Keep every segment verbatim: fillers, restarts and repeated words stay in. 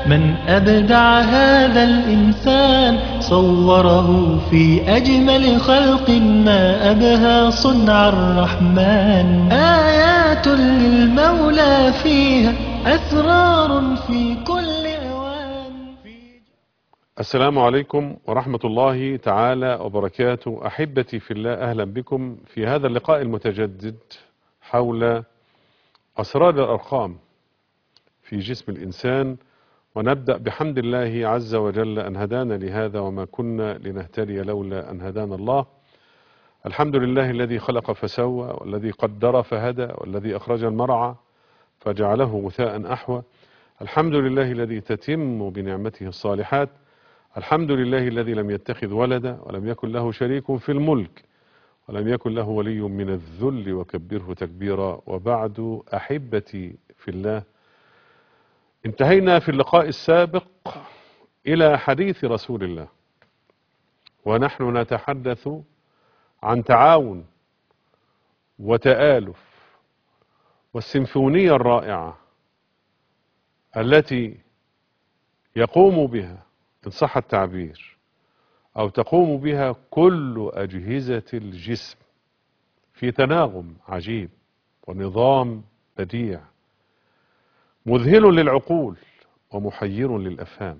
من أبدع هذا الإنسان صوره في أجمل خلق ما أبهى صنع الرحمن آيات للمولى فيها أسرار في كل أوان. السلام عليكم ورحمة الله تعالى وبركاته. أحبتي في الله، أهلا بكم في هذا اللقاء المتجدد حول أسرار الأرقام في جسم الإنسان. ونبدأ بحمد الله عز وجل أن هدانا لهذا، وما كنا لنهتدي لولا أن هدانا الله. الحمد لله الذي خلق فسوى، والذي قدر فهدى، والذي أخرج المرعى فجعله غثاء أحوى. الحمد لله الذي تتم بنعمته الصالحات. الحمد لله الذي لم يتخذ ولدا ولم يكن له شريك في الملك ولم يكن له ولي من الذل وكبره تكبيرا. وبعد، أحبتي في الله، انتهينا في اللقاء السابق إلى حديث رسول الله، ونحن نتحدث عن تعاون وتآلف والسيمفونية الرائعة التي يقوم بها، إن صح التعبير، أو تقوم بها كل أجهزة الجسم في تناغم عجيب ونظام بديع مذهل للعقول ومحير للأفهام.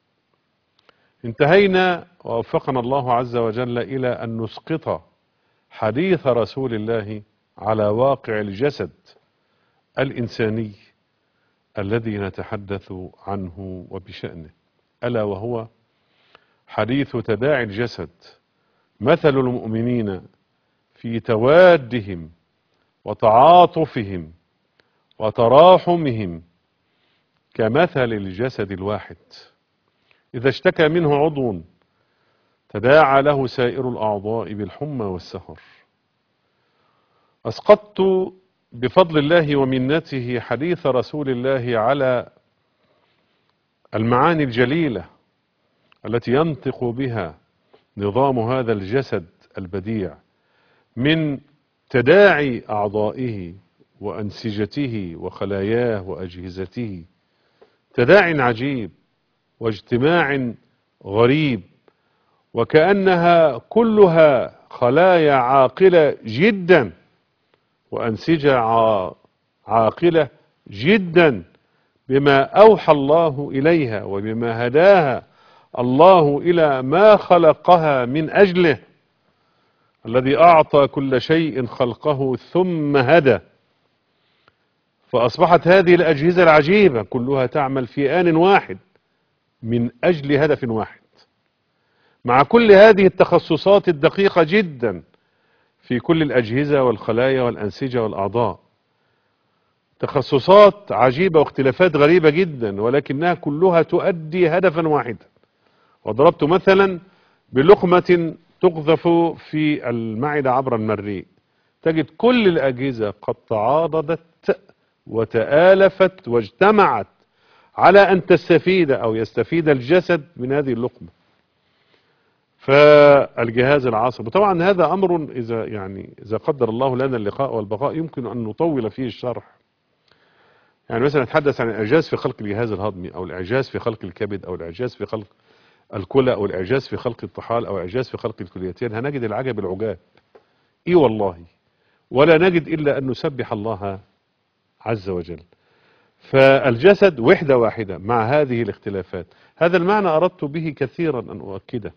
انتهينا ووفقنا الله عز وجل إلى أن نسقط حديث رسول الله على واقع الجسد الإنساني الذي نتحدث عنه وبشأنه، ألا وهو حديث تداعي الجسد. مثل المؤمنين في توادهم وتعاطفهم وتراحمهم كمثل الجسد الواحد، إذا اشتكى منه عضو تداعى له سائر الأعضاء بالحمى والسهر. أسقطت بفضل الله ومنته حديث رسول الله على المعاني الجليلة التي ينطق بها نظام هذا الجسد البديع من تداعي أعضائه وأنسجته وخلاياه وأجهزته، تداعي عجيب واجتماع غريب، وكأنها كلها خلايا عاقلة جدا وأنسجة عاقلة جدا، بما أوحى الله إليها وبما هداها الله إلى ما خلقها من أجله، الذي أعطى كل شيء خلقه ثم هدى. فأصبحت هذه الأجهزة العجيبة كلها تعمل في آن واحد من أجل هدف واحد، مع كل هذه التخصصات الدقيقة جدا في كل الأجهزة والخلايا والأنسجة والأعضاء. تخصصات عجيبة واختلافات غريبة جدا، ولكنها كلها تؤدي هدفا واحدا. وضربت مثلا بلقمة تقذف في المعدة عبر المريء، تجد كل الأجهزة قد تعاضدت وتآلفت واجتمعت على أن تستفيد أو يستفيد الجسد من هذه اللقمة. فالجهاز العصبي طبعا هذا أمر إذا يعني إذا قدر الله لنا اللقاء والبقاء يمكن أن نطول فيه الشرح. يعني مثلا نتحدث عن الإعجاز في خلق الجهاز الهضمي، أو الإعجاز في خلق الكبد، أو الإعجاز في خلق الكلى، أو الإعجاز في خلق الطحال، أو الإعجاز في خلق الكليتين، هنجد العجب العجاب. إي والله، ولا نجد إلا أن نسبح الله عز وجل. فالجسد وحدة واحدة مع هذه الاختلافات. هذا المعنى أردت به كثيرا أن أؤكده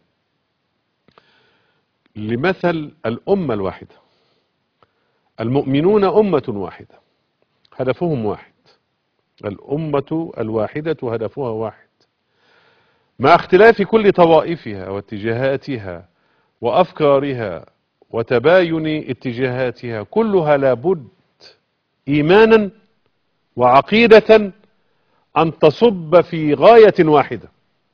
لمثل الأمة الواحدة. المؤمنون أمة واحدة هدفهم واحد، الأمة الواحدة هدفها واحد، مع اختلاف كل طوائفها واتجاهاتها وأفكارها وتباين اتجاهاتها، كلها لابد إيمانا وعقيدة أن تصب في غاية واحدة.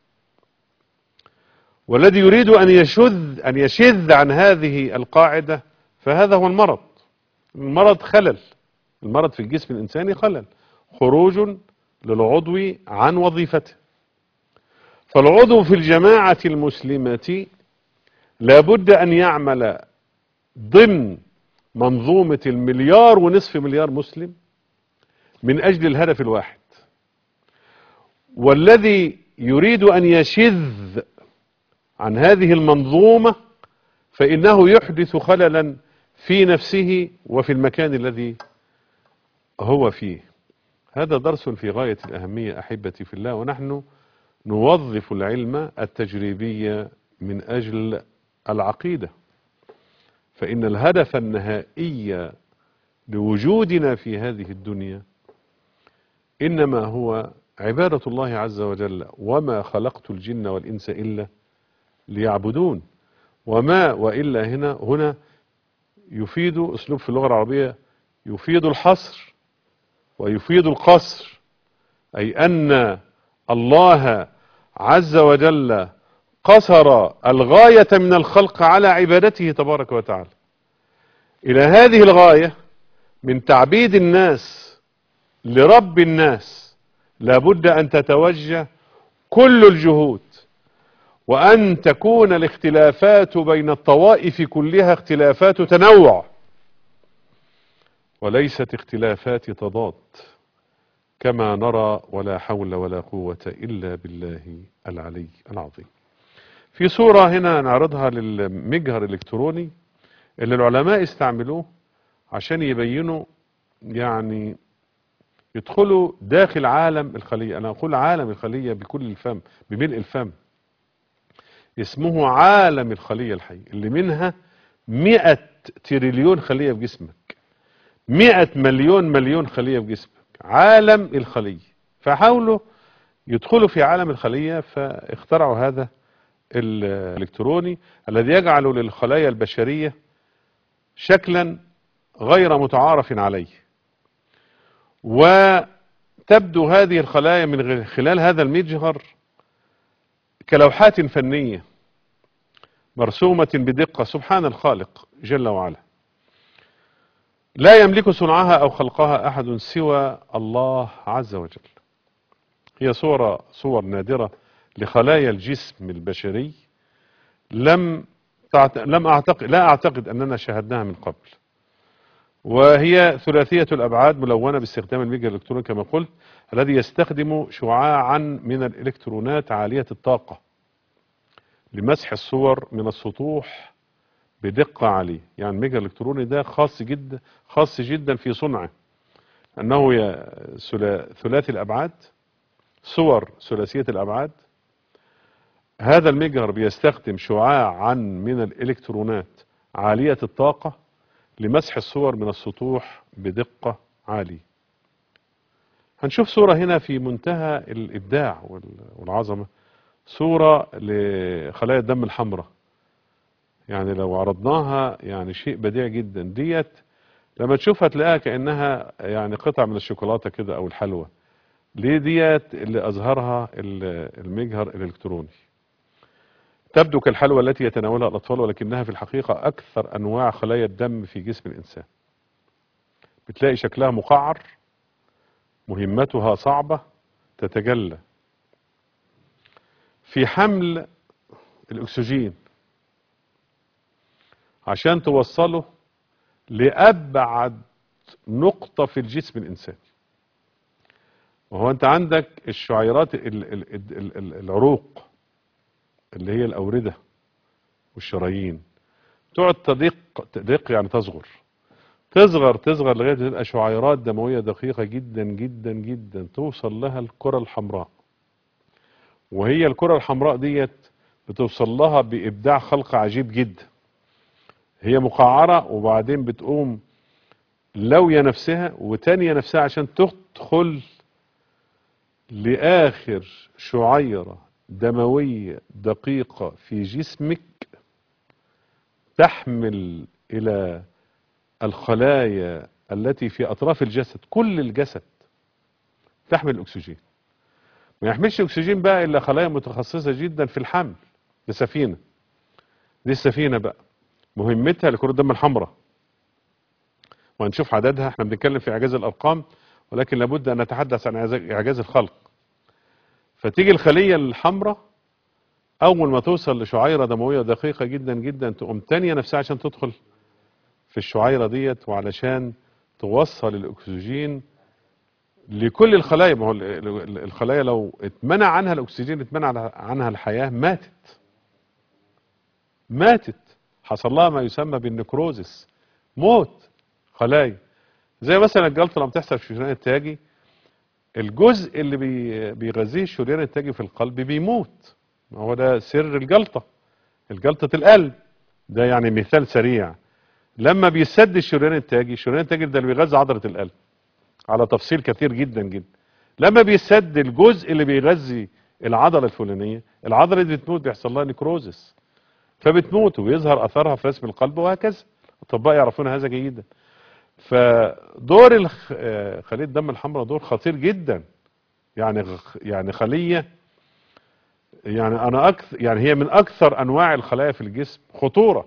والذي يريد أن يشذ أن يشذ عن هذه القاعدة فهذا هو المرض. المرض خلل، المرض في الجسم الإنساني خلل، خروج للعضو عن وظيفته. فالعضو في الجماعة المسلمة لابد أن يعمل ضمن منظومة المليار ونصف مليار مسلم من أجل الهدف الواحد. والذي يريد أن يشذ عن هذه المنظومة فإنه يحدث خللا في نفسه وفي المكان الذي هو فيه. هذا درس في غاية الأهمية أحبتي في الله، ونحن نوظف العلم التجريبي من أجل العقيدة، فإن الهدف النهائي لوجودنا في هذه الدنيا إنما هو عبادة الله عز وجل، وما خلقت الجن والإنس إلا ليعبدون. وما وإلا هنا هنا يفيد أسلوب في اللغة العربية، يفيد الحصر ويفيد القصر، أي أن الله عز وجل قصر الغاية من الخلق على عبادته تبارك وتعالى. إلى هذه الغاية من تعبيد الناس لرب الناس لابد أن تتوجه كل الجهود، وأن تكون الاختلافات بين الطوائف كلها اختلافات تنوع وليست اختلافات تضاد كما نرى، ولا حول ولا قوة إلا بالله العلي العظيم. في صورة هنا نعرضها للمجهر الإلكتروني اللي العلماء استعملوه عشان يبينوا، يعني يدخلوا داخل عالم الخلية. أنا أقول عالم الخلية بكل الفم، بملء الفم. اسمه عالم الخلية الحي، اللي منها مئة تريليون خلية في جسمك، مئة مليون مليون خلية في جسمك، عالم الخلية. فحاولوا يدخلوا في عالم الخلية، فاخترعوا هذا الإلكتروني الذي يجعل للخلايا البشرية شكلا غير متعارف عليه، وتبدو هذه الخلايا من خلال هذا المجهر كلوحات فنية مرسومة بدقة. سبحان الخالق جل وعلا، لا يملك صنعها أو خلقها أحد سوى الله عز وجل. هي صورة صور نادرة لخلايا الجسم البشري، لم تعت... لم أعتقد لا أعتقد أننا شاهدناها من قبل، وهي ثلاثية الأبعاد ملونة باستخدام الميجا الإلكتروني كما قلت، الذي يستخدم شعاعا من الإلكترونات عالية الطاقة لمسح الصور من السطوح بدقة عالية. يعني الميجا الإلكتروني ده خاص جدا خاص جدا في صنعه، أنه ثلاثي الأبعاد، صور ثلاثية الأبعاد. هذا المجهر بيستخدم شعاعا من الإلكترونات عالية الطاقة لمسح الصور من السطوح بدقة عالية. هنشوف صورة هنا في منتهى الإبداع والعظمة، صورة لخلايا الدم الحمراء. يعني لو عرضناها يعني شيء بديع جدا. ديت لما تشوفها تلاقيها كأنها يعني قطع من الشوكولاتة كده أو الحلوى. ليه؟ ديت اللي أظهرها المجهر الإلكتروني. تبدو كالحلوى التي يتناولها الأطفال، ولكنها في الحقيقة أكثر أنواع خلايا الدم في جسم الإنسان. بتلاقي شكلها مقعر، مهمتها صعبة، تتجلى في حمل الأكسجين عشان توصله لأبعد نقطة في الجسم الإنساني. وهو أنت عندك الشعيرات العروق اللي هي الأوردة والشرايين تقعد تدق تدق يعني تصغر تصغر تصغر لغاية تبقى شعيرات دموية دقيقة جدا جدا جدا، توصل لها الكرة الحمراء. وهي الكرة الحمراء ديت بتوصل لها بإبداع خلق عجيب جدا. هي مقعرة وبعدين بتقوم لوية نفسها وتانية نفسها عشان تدخل لآخر شعيرة دموية دقيقة في جسمك، تحمل إلى الخلايا التي في أطراف الجسد، كل الجسد تحمل أكسجين. ما يحملش أكسجين بقى إلا خلايا متخصصة جدا في الحمل. لسفينة دي السفينة بقى مهمتها لكرة الدم الحمراء، وهنشوف عددها. احنا بنتكلم في إعجاز الأرقام، ولكن لابد أن نتحدث عن إعجاز الخلق. فتيجي الخلية الحمراء أول ما توصل لشعيرة دموية دقيقة جدا جدا، تقوم تانية نفسها عشان تدخل في الشعيرة ديت، وعلشان توصل الأكسجين لكل الخلايا. ما هو الخلايا لو اتمنع عنها الاكسجين، اتمنع عنها الحياه، ماتت ماتت حصل لها ما يسمى بالنكروزس، موت خلايا. زي مثلا الجلطه لما بتحصل في الشريان التاجي، الجزء اللي بي بيغذيه الشريان التاجي في القلب بيموت. هو ده سر الجلطه، الجلطه القلب ده يعني مثال سريع. لما بيسد الشريان التاجي، الشريان التاجي ده اللي بيغذي عضله القلب على تفصيل كثير جدا جدا. لما بيسد الجزء اللي بيغذي العضله الفلانيه، العضله دي بتموت، بيحصل لها نكروزس فبتموت، ويظهر اثرها في رسم القلب، وهكذا. الاطباء يعرفون هذا جيدا. فدور الخ... خليه الدم الحمراء دور خطير جدا. يعني يعني خليه، يعني انا اكثر يعني هي من اكثر انواع الخلايا في الجسم خطوره،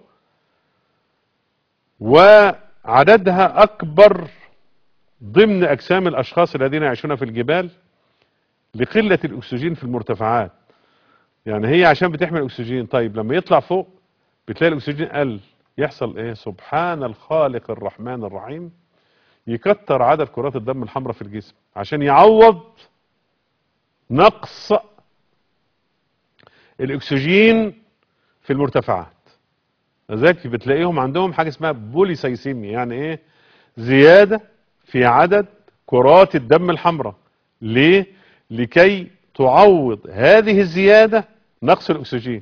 وعددها اكبر ضمن اجسام الاشخاص الذين يعيشون في الجبال لقله الاكسجين في المرتفعات. يعني هي عشان بتحمل اكسجين، طيب لما يطلع فوق بتلاقي الاكسجين قل، يحصل ايه؟ سبحان الخالق الرحمن الرحيم، يكتر عدد كرات الدم الحمراء في الجسم عشان يعوض نقص الاكسجين في المرتفعات. لذلك بتلاقيهم عندهم حاجه اسمها بوليسايسيميا. يعني ايه؟ زياده في عدد كرات الدم الحمراء. ليه؟ لكي تعوض هذه الزياده نقص الاكسجين.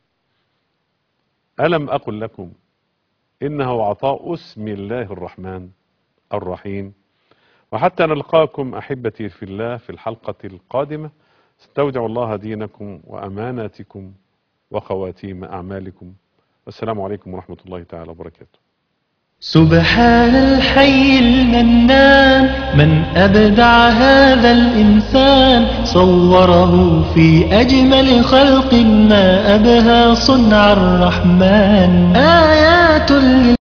الم اقل لكم انه عطاء اسم الله الرحمن الرحيم. وحتى نلقاكم احبتي في الله في الحلقه القادمه، استودع الله دينكم واماناتكم وخواتيم اعمالكم، والسلام عليكم ورحمه الله تعالى وبركاته. سبحان الحي المنان، من أبدع هذا الإنسان، صوره في أجمل خلق ما أبهى صنع الرحمن. آيات